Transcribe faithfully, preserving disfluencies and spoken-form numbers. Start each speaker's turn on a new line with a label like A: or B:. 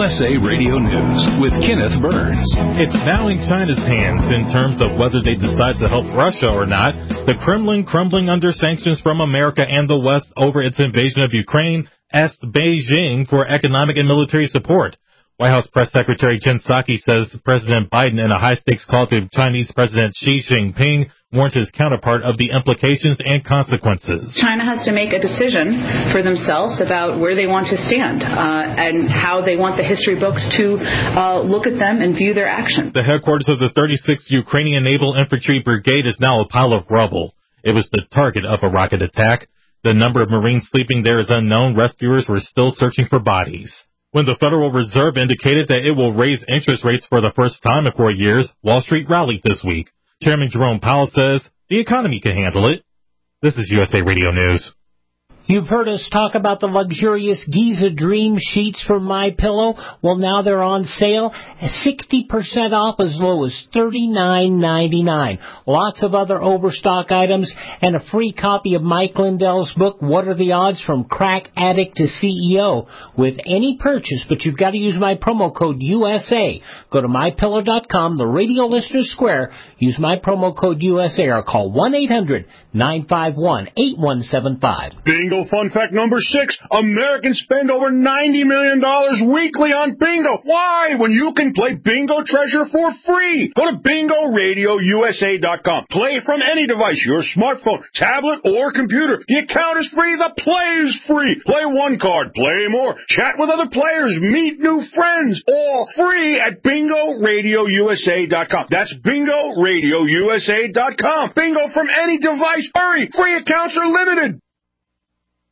A: S A Radio News with Kenneth Burns.
B: It's now in China's hands in terms of whether they decide to help Russia or not. The Kremlin, crumbling under sanctions from America and the West over its invasion of Ukraine, asked Beijing for economic and military support. White House Press Secretary Jen Psaki says President Biden, in a high-stakes call to Chinese President Xi Jinping, warned his counterpart of the implications and consequences.
C: China has to make a decision for themselves about where they want to stand uh, and how they want the history books to uh, look at them and view their actions.
B: The headquarters of the thirty-sixth Ukrainian Naval Infantry Brigade is now a pile of rubble. It was the target of a rocket attack. The number of Marines sleeping there is unknown. Rescuers were still searching for bodies. When the Federal Reserve indicated that it will raise interest rates for the first time in four years, Wall Street rallied this week. Chairman Jerome Powell says the economy can handle it. This is U S A Radio News.
D: You've heard us talk about the luxurious Giza Dream sheets from MyPillow. Well, now they're on sale, sixty percent off, as low as thirty-nine ninety-nine. Lots of other overstock items and a free copy of Mike Lindell's book, What Are the Odds from Crack Addict to C E O, with any purchase, but you've got to use my promo code U S A. Go to my pillow dot com, the Radio Listener Square, use my promo code U S A, or call one eight hundred nine five one eight one seven five.
E: Bingo fun fact number six. Americans spend over ninety million dollars weekly on bingo. Why? When you can play Bingo Treasure for free. Go to bingo radio U S A dot com. Play from any device, your smartphone, tablet, or computer. The account is free. The play is free. Play one card. Play more. Chat with other players. Meet new friends. All free at bingo radio U S A dot com. That's bingo radio U S A dot com. Bingo from any device. Hurry. Free accounts are limited.